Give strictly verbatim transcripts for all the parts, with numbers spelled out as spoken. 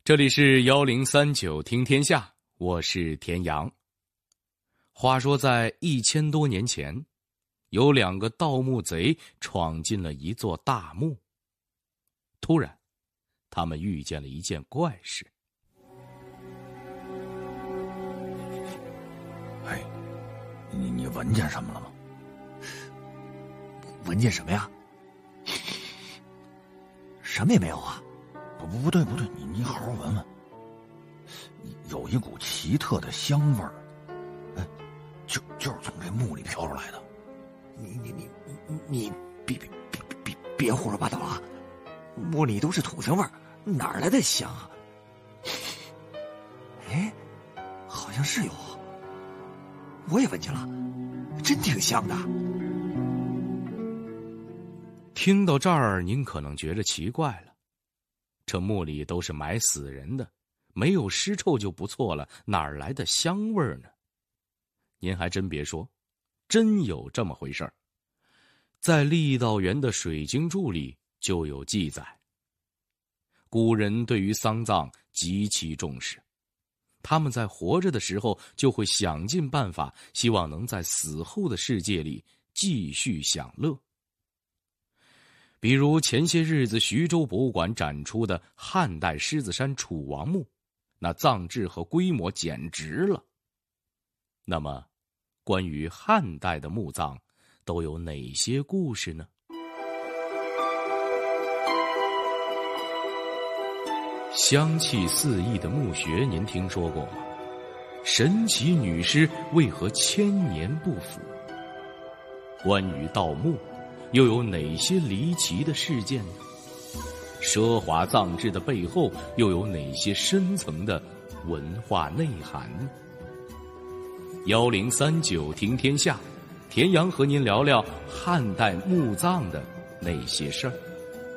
这里是幺零三九听天下，我是田阳。话说在一千多年前，有两个盗墓贼闯进了一座大墓。突然，他们遇见了一件怪事。 哎，你你闻见什么了吗？ 闻见什么呀？什么也没有啊。 不不不对不对，你你好好闻闻，有一股奇特的香味儿，哎，就就是从这墓里飘出来的。 你你你你你别别别别别胡说八道啊！墓里都是土腥味儿，哪儿来的香啊？哎，好像是有，我也闻见了，真挺香的。 听到这儿，您可能觉着奇怪了。这墓里都是埋死人的，没有尸臭就不错了，哪儿来的香味儿呢？您还真别说，真有这么回事儿。在郦道元的《水经注》里就有记载，古人对于丧葬极其重视，他们在活着的时候就会想尽办法，希望能在死后的世界里继续享乐。比如前些日子徐州博物馆展出的汉代狮子山楚王墓，那葬制和规模简直了。那么关于汉代的墓葬都有哪些故事呢？香气四溢的墓穴您听说过吗？神奇女尸为何千年不腐？关于盗墓又有哪些离奇的事件呢？奢华葬制的背后又有哪些深层的文化内涵呢？幺零三九听天下，田阳和您聊聊汉代墓葬的那些事儿。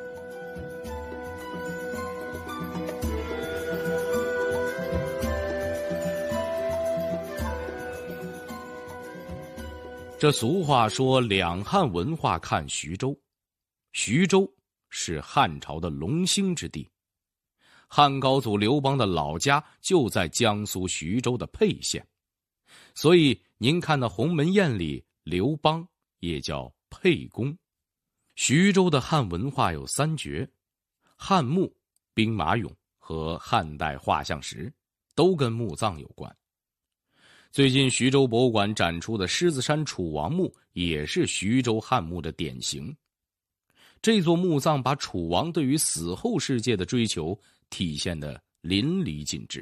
这俗话说两汉文化看徐州，徐州是汉朝的龙兴之地，汉高祖刘邦的老家就在江苏徐州的沛县，所以您看到鸿门宴里刘邦也叫沛公。徐州的汉文化有三绝：汉墓、兵马俑和汉代画像石，都跟墓葬有关。最近徐州博物馆展出的狮子山楚王墓也是徐州汉墓的典型。这座墓葬把楚王对于死后世界的追求体现得淋漓尽致。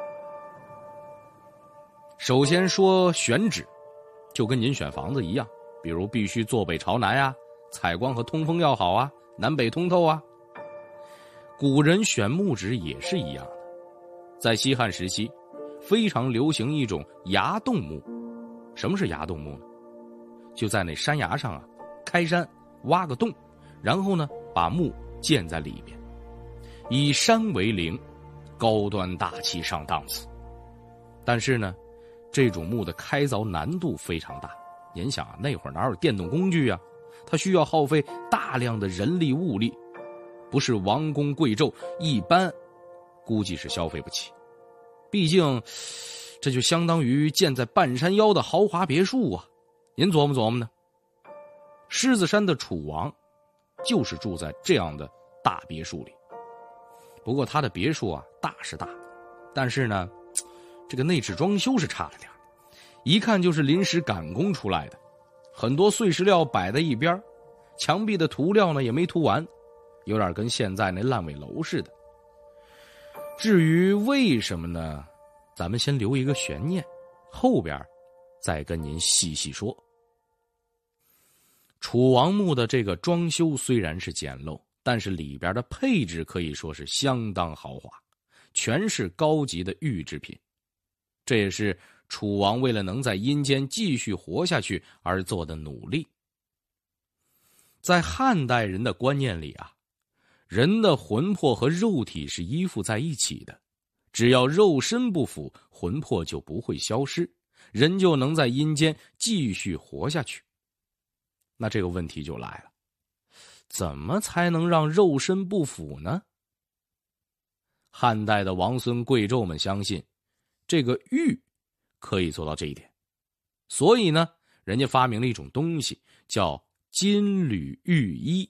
首先说选址，就跟您选房子一样，比如必须坐北朝南啊，采光和通风要好啊，南北通透啊。古人选墓址也是一样的，在西汉时期非常流行一种崖洞墓。什么是崖洞墓呢？就在那山崖上啊，开山挖个洞，然后呢把墓建在里边，以山为陵，高端大气上档次。但是呢，这种墓的开凿难度非常大。您想啊，那会儿哪有电动工具啊？它需要耗费大量的人力物力，不是王公贵胄一般估计是消费不起。毕竟这就相当于建在半山腰的豪华别墅啊，您琢磨琢磨呢？狮子山的楚王就是住在这样的大别墅里。不过他的别墅啊大是大，但是呢这个内置装修是差了点，一看就是临时赶工出来的，很多碎石料摆在一边，墙壁的涂料呢也没涂完，有点跟现在那烂尾楼似的。至于为什么呢，咱们先留一个悬念，后边再跟您细细说。楚王墓的这个装修虽然是简陋，但是里边的配置可以说是相当豪华，全是高级的玉制品。这也是楚王为了能在阴间继续活下去而做的努力。在汉代人的观念里啊，人的魂魄和肉体是依附在一起的，只要肉身不腐，魂魄就不会消失，人就能在阴间继续活下去。那这个问题就来了，怎么才能让肉身不腐呢？ 汉代的王孙贵胄们相信，这个玉可以做到这一点，所以呢，人家发明了一种东西，叫金缕玉衣。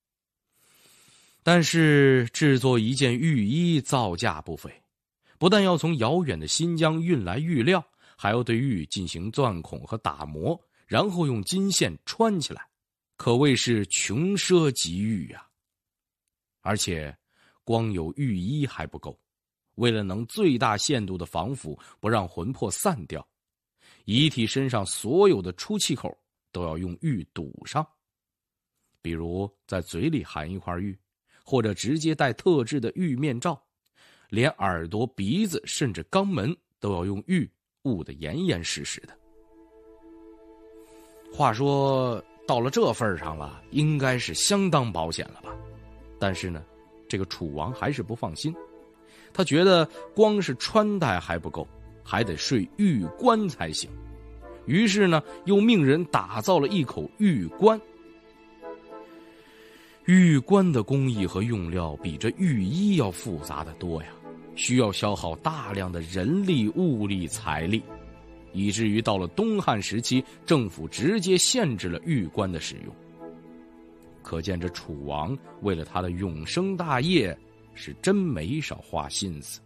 但是制作一件玉衣造价不菲，不但要从遥远的新疆运来玉料，还要对玉进行钻孔和打磨，然后用金线穿起来，可谓是穷奢极欲啊。而且光有玉衣还不够，为了能最大限度的防腐，不让魂魄散掉，遗体身上所有的出气口都要用玉堵上，比如在嘴里含一块玉，或者直接戴特制的玉面罩，连耳朵、鼻子甚至肛门都要用玉捂得严严实实的。话说到了这份上了，应该是相当保险了吧？但是呢，这个楚王还是不放心，他觉得光是穿戴还不够，还得睡玉棺才行。于是呢，又命人打造了一口玉棺。玉棺的工艺和用料比这玉衣要复杂得多呀，需要消耗大量的人力、物力、财力，以至于到了东汉时期，政府直接限制了玉棺的使用。可见这楚王为了他的永生大业，是真没少花心思。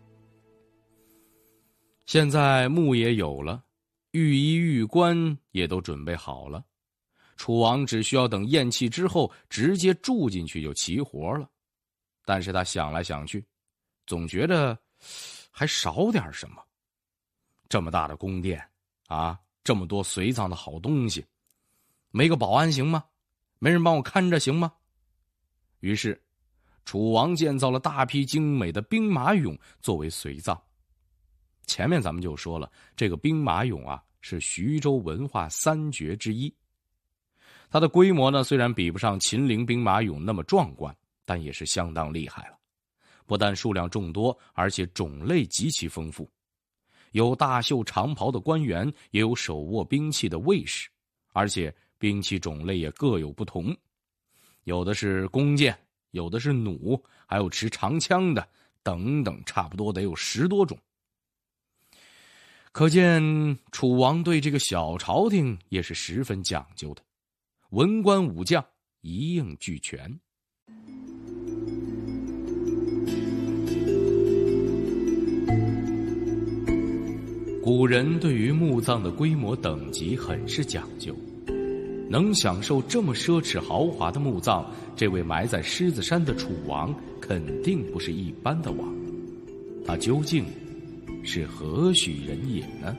现在墓也有了，玉衣玉棺也都准备好了，楚王只需要等咽气之后直接住进去就齐活了。但是他想来想去，总觉得还少点什么。这么大的宫殿啊，这么多随葬的好东西，没个保安行吗？没人帮我看着行吗？于是楚王建造了大批精美的兵马俑作为随葬。前面咱们就说了，这个兵马俑啊是徐州文化三绝之一。它的规模呢虽然比不上秦陵兵马俑那么壮观，但也是相当厉害了。不但数量众多，而且种类极其丰富，有大袖长袍的官员，也有手握兵器的卫士，而且兵器种类也各有不同，有的是弓箭，有的是弩，还有持长枪的等等，差不多得有十多种。可见楚王对这个小朝廷也是十分讲究的，文官武将一应俱全。古人对于墓葬的规模等级很是讲究，能享受这么奢侈豪华的墓葬，这位埋在狮子山的楚王肯定不是一般的王。他究竟是何许人也呢？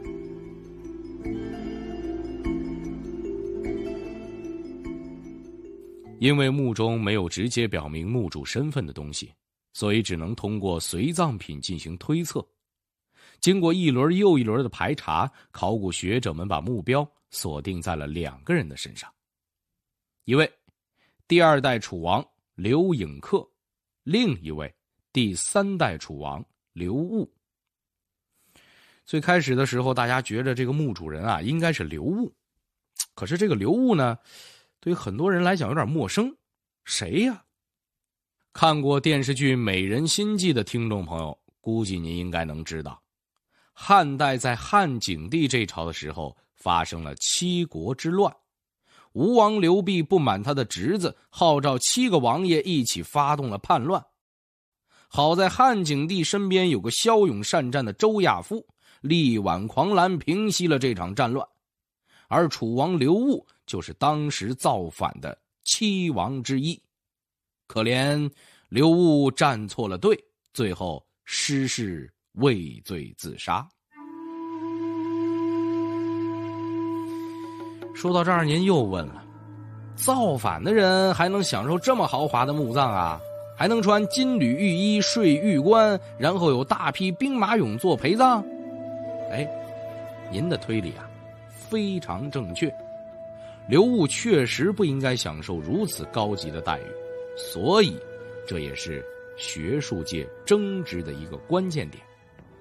因为墓中没有直接表明墓主身份的东西，所以只能通过随葬品进行推测。经过一轮又一轮的排查，考古学者们把目标锁定在了两个人的身上。一位第二代楚王刘颖克，另一位第三代楚王刘戊。最开始的时候，大家觉得这个墓主人啊应该是刘戊，可是这个刘戊呢，对于很多人来讲有点陌生，谁呀？看过电视剧《美人心计》的听众朋友，估计您应该能知道，汉代在汉景帝这朝的时候发生了七国之乱，吴王刘濞不满他的侄子，号召七个王爷一起发动了叛乱。好在汉景帝身边有个骁勇善战的周亚夫，力挽狂澜，平息了这场战乱。而楚王刘戊就是当时造反的七王之一。可怜刘戊站错了队，最后失势畏罪自杀。说到这儿，您又问了，造反的人还能享受这么豪华的墓葬啊？还能穿金缕玉衣，睡玉棺，然后有大批兵马俑做陪葬？哎，您的推理啊非常正确，刘戊确实不应该享受如此高级的待遇，所以这也是学术界争执的一个关键点。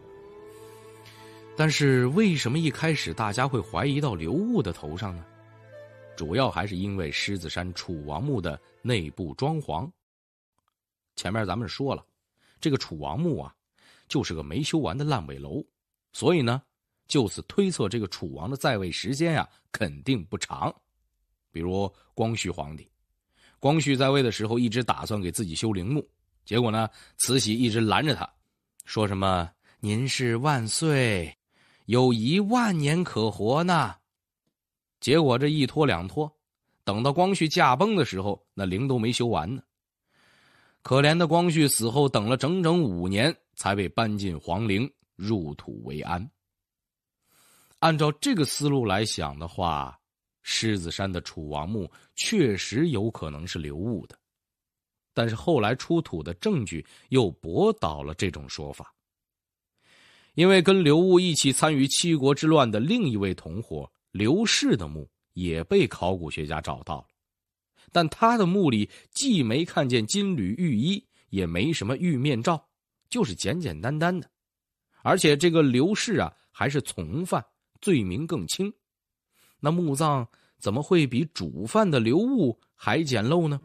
但是为什么一开始大家会怀疑到刘戊的头上呢？主要还是因为狮子山楚王墓的内部装潢。前面咱们说了， 这个楚王墓啊，就是个没修完的烂尾楼，所以呢，就此推测这个楚王的在位时间啊，肯定不长。比如光绪皇帝，光绪在位的时候一直打算给自己修陵墓，结果呢，慈禧一直拦着他，说什么您是万岁，有一万年可活呢。结果这一拖两拖，等到光绪驾崩的时候，那陵都没修完呢。可怜的光绪死后等了整整五年，才被搬进皇陵，入土为安。按照这个思路来想的话，狮子山的楚王墓确实有可能是刘戊的，但是后来出土的证据又驳倒了这种说法。因为跟刘戊一起参与七国之乱的另一位同伙刘氏的墓也被考古学家找到了，但他的墓里既没看见金缕玉衣，也没什么玉面罩，就是简简单单的。而且这个刘氏啊，还是从犯，罪名更轻。那墓葬怎么会比主犯的刘戊还简陋呢？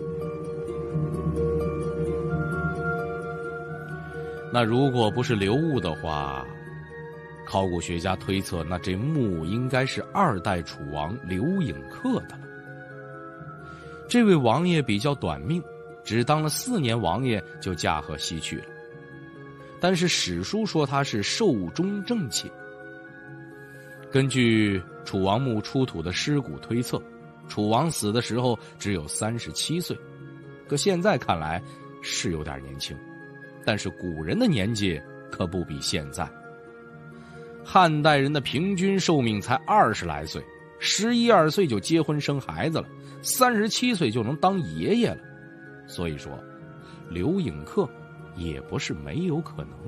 那如果不是刘戊的话，考古学家推测，那这墓应该是二代楚王刘颖克的了。这位王爷比较短命，只当了四年王爷就驾鹤西去了。但是史书说他是寿终正寝。根据楚王墓出土的尸骨推测，楚王死的时候只有三十七岁，可现在看来是有点年轻，但是古人的年纪可不比现在。汉代人的平均寿命才二十来岁，十一二岁就结婚生孩子了，三十七岁就能当爷爷了。所以说，刘颖克也不是没有可能。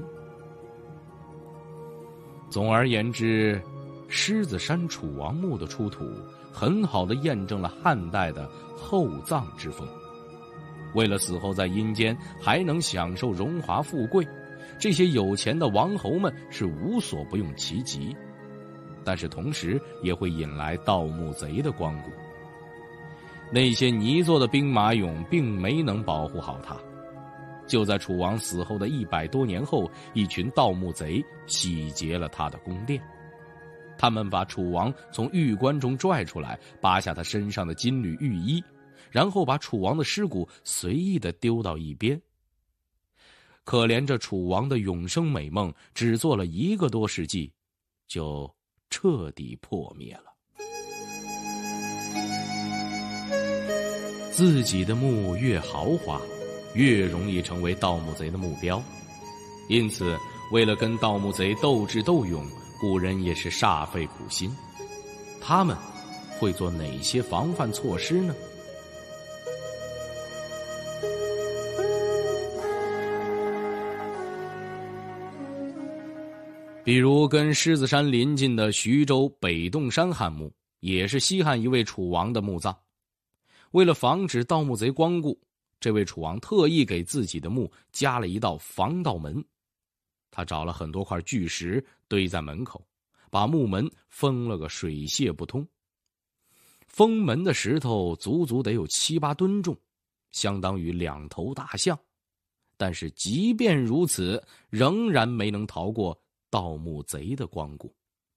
总而言之，狮子山楚王墓的出土，很好地验证了汉代的厚葬之风。为了死后在阴间还能享受荣华富贵，这些有钱的王侯们是无所不用其极，但是同时也会引来盗墓贼的光顾。那些泥做的兵马俑并没能保护好他。就在楚王死后的一百多年后，一群盗墓贼洗劫了他的宫殿。他们把楚王从玉棺中拽出来，扒下他身上的金缕玉衣，然后把楚王的尸骨随意地丢到一边。可怜这楚王的永生美梦，只做了一个多世纪，就彻底破灭了。自己的墓越豪华，越容易成为盗墓贼的目标。因此，为了跟盗墓贼斗智斗勇，古人也是煞费苦心。他们会做哪些防范措施呢？比如跟狮子山邻近的徐州北洞山汉墓，也是西汉一位楚王的墓葬。为了防止盗墓贼光顾，这位楚王特意给自己的墓加了一道防盗门。他找了很多块巨石堆在门口，把墓门封了个水泄不通。封门的石头足足得有七八吨重，相当于两头大象。但是即便如此，仍然没能逃过盗墓贼的光顾。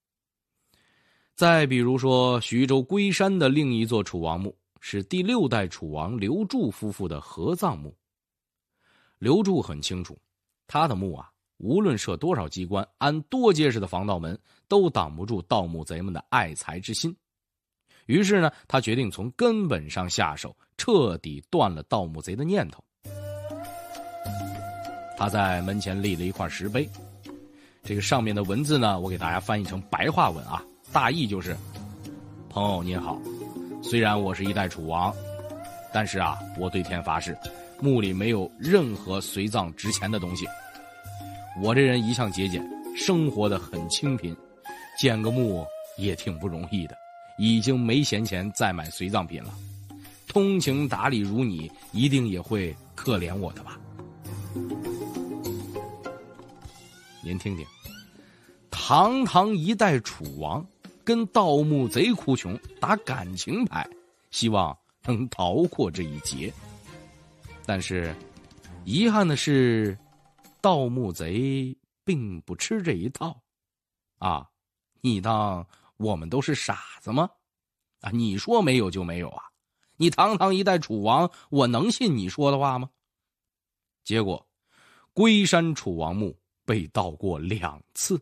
再比如说，徐州龟山的另一座楚王墓是第六代楚王刘柱夫妇的合葬墓。刘柱很清楚，他的墓啊，无论设多少机关，安多结实的防盗门，都挡不住盗墓贼们的爱财之心。于是呢，他决定从根本上下手，彻底断了盗墓贼的念头。他在门前立了一块石碑，这个上面的文字呢，我给大家翻译成白话文啊，大意就是：朋友您好，虽然我是一代楚王，但是啊，我对天发誓，墓里没有任何随葬值钱的东西。我这人一向节俭，生活的很清贫，建个墓也挺不容易的，已经没闲钱再买随葬品了。通情达理如你，一定也会可怜我的吧？您听听，堂堂一代楚王跟盗墓贼哭穷，打感情牌，希望能逃过这一劫。但是遗憾的是， 盗墓贼并不吃这一套。啊，你当我们都是傻子吗？啊，你说没有就没有啊？你堂堂一代楚王，我能信你说的话吗？结果，龟山楚王墓被盗过两次。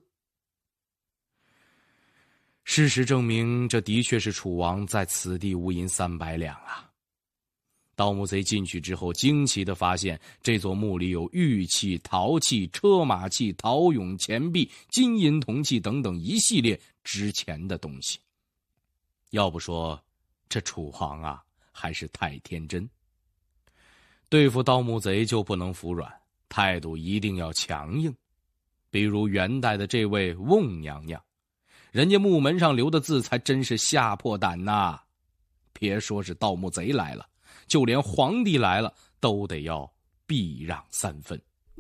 事实证明，这的确是楚王在此地无银三百两啊。盗墓贼进去之后，惊奇地发现这座墓里有玉器、陶器、车马器、陶俑、钱币、金银铜器等等一系列值钱的东西。要不说这楚王啊，还是太天真。对付盗墓贼就不能服软，态度一定要强硬。比如元代的这位瓮娘娘，人家墓门上留的字才真是吓破胆呐！别说是盗墓贼来了，就连皇帝来了都得要避让三分。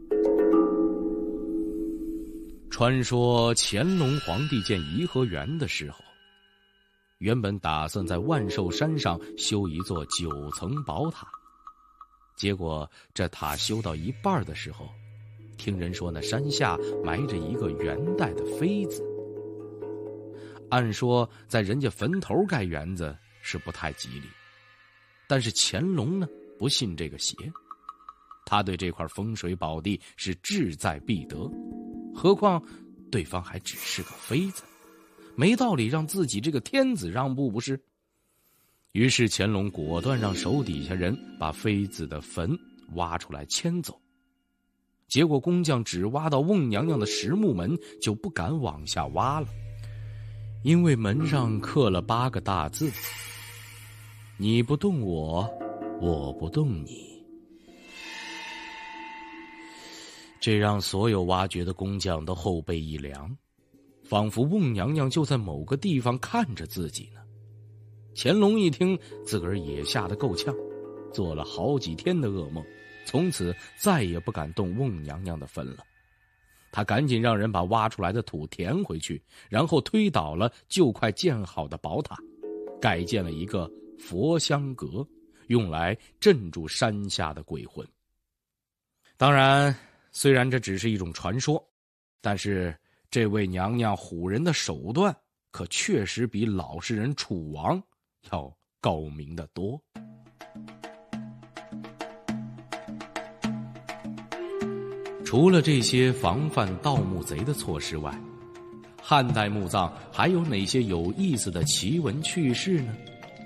传说乾隆皇帝建颐和园的时候，原本打算在万寿山上修一座九层宝塔，结果这塔修到一半的时候，听人说那山下埋着一个元代的妃子。按说在人家坟头盖园子是不太吉利，但是乾隆呢不信这个邪，他对这块风水宝地是志在必得，何况对方还只是个妃子，没道理让自己这个天子让步不是？于是乾隆果断让手底下人把妃子的坟挖出来迁走。结果工匠只挖到瓮娘娘的实木门，就不敢往下挖了，因为门上刻了八个大字：你不动我，我不动你。这让所有挖掘的工匠都后背一凉，仿佛瓮娘娘就在某个地方看着自己呢。乾隆一听，自个儿也吓得够呛，做了好几天的噩梦，从此再也不敢动瓮娘娘的坟了。他赶紧让人把挖出来的土填回去，然后推倒了就快建好的宝塔，改建了一个佛香阁，用来镇住山下的鬼魂。当然，虽然这只是一种传说，但是这位娘娘唬人的手段可确实比老实人楚王要高明得多。除了这些防范盗墓贼的措施外，汉代墓葬还有哪些有意思的奇闻趣事呢？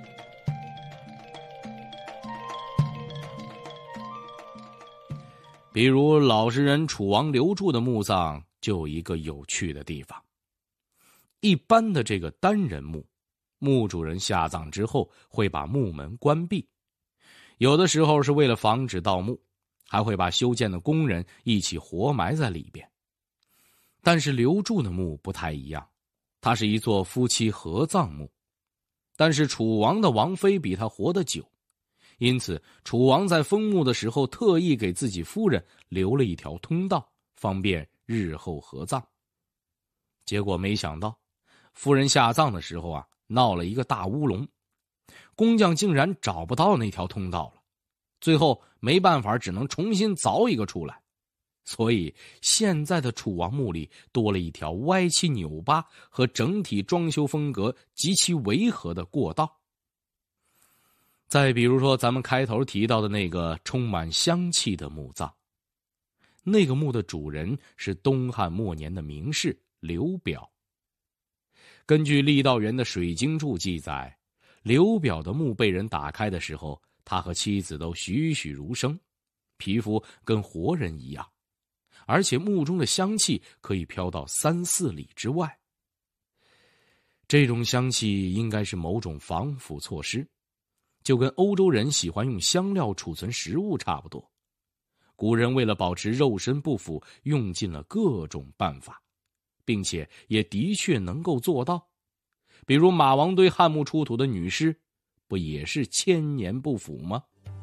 比如老实人楚王刘柱的墓葬就有一个有趣的地方。一般的这个单人墓，墓主人下葬之后会把墓门关闭，有的时候是为了防止盗墓，还会把修建的工人一起活埋在里边。但是刘柱的墓不太一样，它是一座夫妻合葬墓，但是楚王的王妃比他活得久，因此楚王在封墓的时候特意给自己夫人留了一条通道，方便日后合葬。结果没想到夫人下葬的时候啊，闹了一个大乌龙，工匠竟然找不到那条通道了，最后没办法，只能重新凿一个出来。所以现在的楚王墓里多了一条歪七扭八和整体装修风格极其违和的过道。再比如说咱们开头提到的那个充满香气的墓葬，那个墓的主人是东汉末年的名士刘表。根据郦道元的水经注记载，刘表的墓被人打开的时候，他和妻子都栩栩如生，皮肤跟活人一样，而且墓中的香气可以飘到三四里之外。这种香气应该是某种防腐措施，就跟欧洲人喜欢用香料储存食物差不多。古人为了保持肉身不腐，用尽了各种办法，并且也的确能够做到。比如马王堆汉墓出土的女尸，不也是千年不腐吗？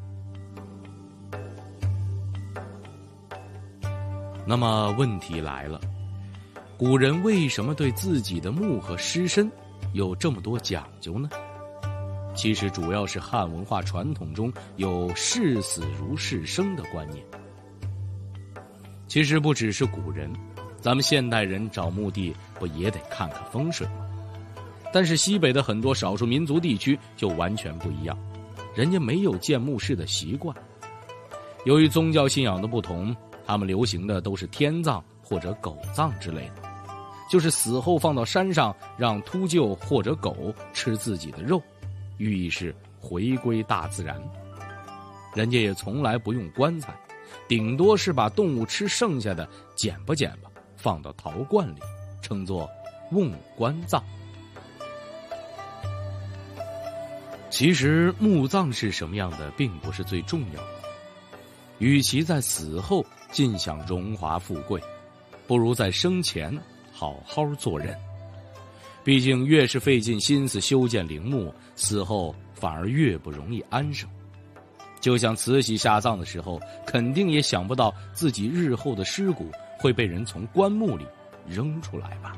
那么问题来了，古人为什么对自己的墓和尸身有这么多讲究呢？其实主要是汉文化传统中有视死如视生的观念。 其实不只是古人，咱们现代人找墓地不也得看看风水吗？但是西北的很多少数民族地区就完全不一样，人家没有建墓室的习惯。由于宗教信仰的不同，他们流行的都是天葬或者狗葬之类的，就是死后放到山上让秃鹫或者狗吃自己的肉，寓意是回归大自然。人家也从来不用棺材，顶多是把动物吃剩下的捡吧捡吧放到陶罐里，称作瓮棺葬。其实墓葬是什么样的并不是最重要的，与其在死后尽享荣华富贵，不如在生前好好做人。毕竟越是费尽心思修建陵墓，死后反而越不容易安生。就像慈禧下葬的时候，肯定也想不到自己日后的尸骨会被人从棺木里扔出来吧。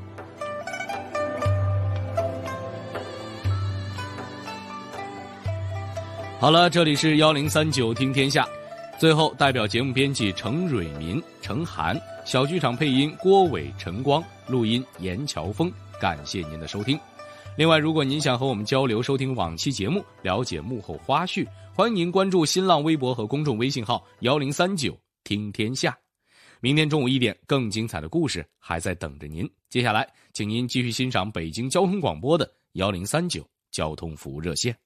好了，这里是一零三九听天下。最后，代表节目编辑程蕊民、程涵，小剧场配音郭伟、陈光，录音严乔峰。感谢您的收听。另外，如果您想和我们交流、收听往期节目、了解幕后花絮，欢迎您关注新浪微博和公众微信号一零三九听天下。明天中午一点，更精彩的故事还在等着您。接下来，请您继续欣赏北京交通广播的一零三九交通服务热线。